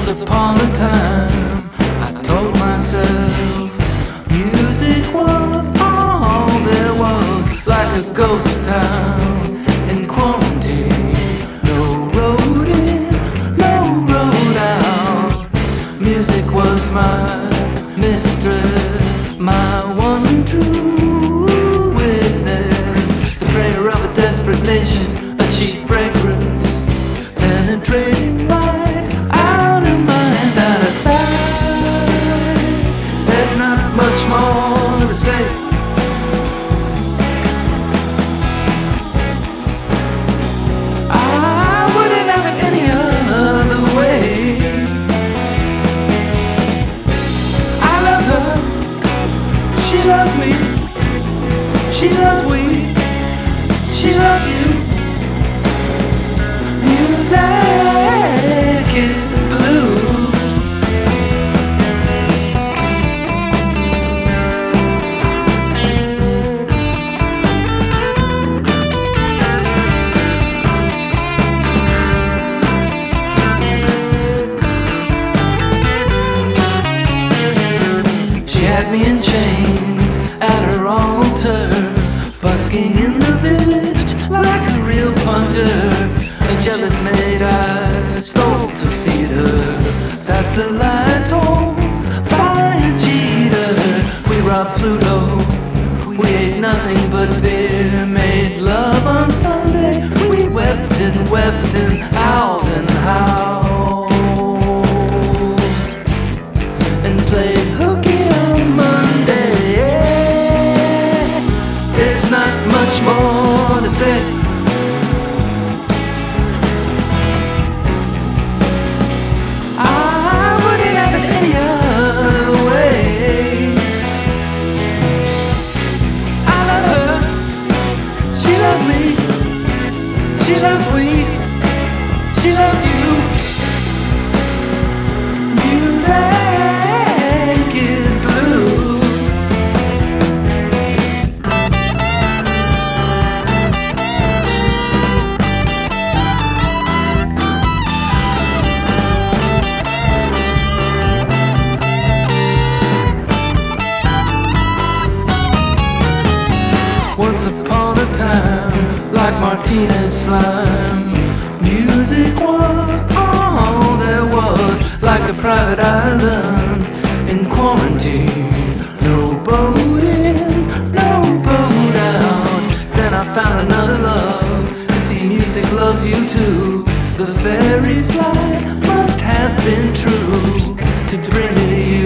upon a time, I told myself music was all there was, like a ghost town in quarantine. No road in, no road out. Music was my mistress, my one true witness, the prayer of a desperate nation, a cheap fragrance, penetrating light, out of mind, out of sight. There's not much more to say. I wouldn't have it any other way. I love her, she loves me, she loves we, she loves you. Music is blue. She had me in chains at her altar, busking in the village like a real punter. A jealous maid I stole to feed her. That's the lie told by a cheater. We robbed Pluto, we ate nothing but beer, made love on Sunday. We wept and howled and howled, and played hooky on Monday. There's not much more to say. She loves weed, she loves you. Music is blue. Once upon a time, like Martinez slime, music was all there was, like a private island in quarantine. No boat in, no boat out. Then I found another love, and see, music loves you too. The fairy's lie must have been true to bring me to you.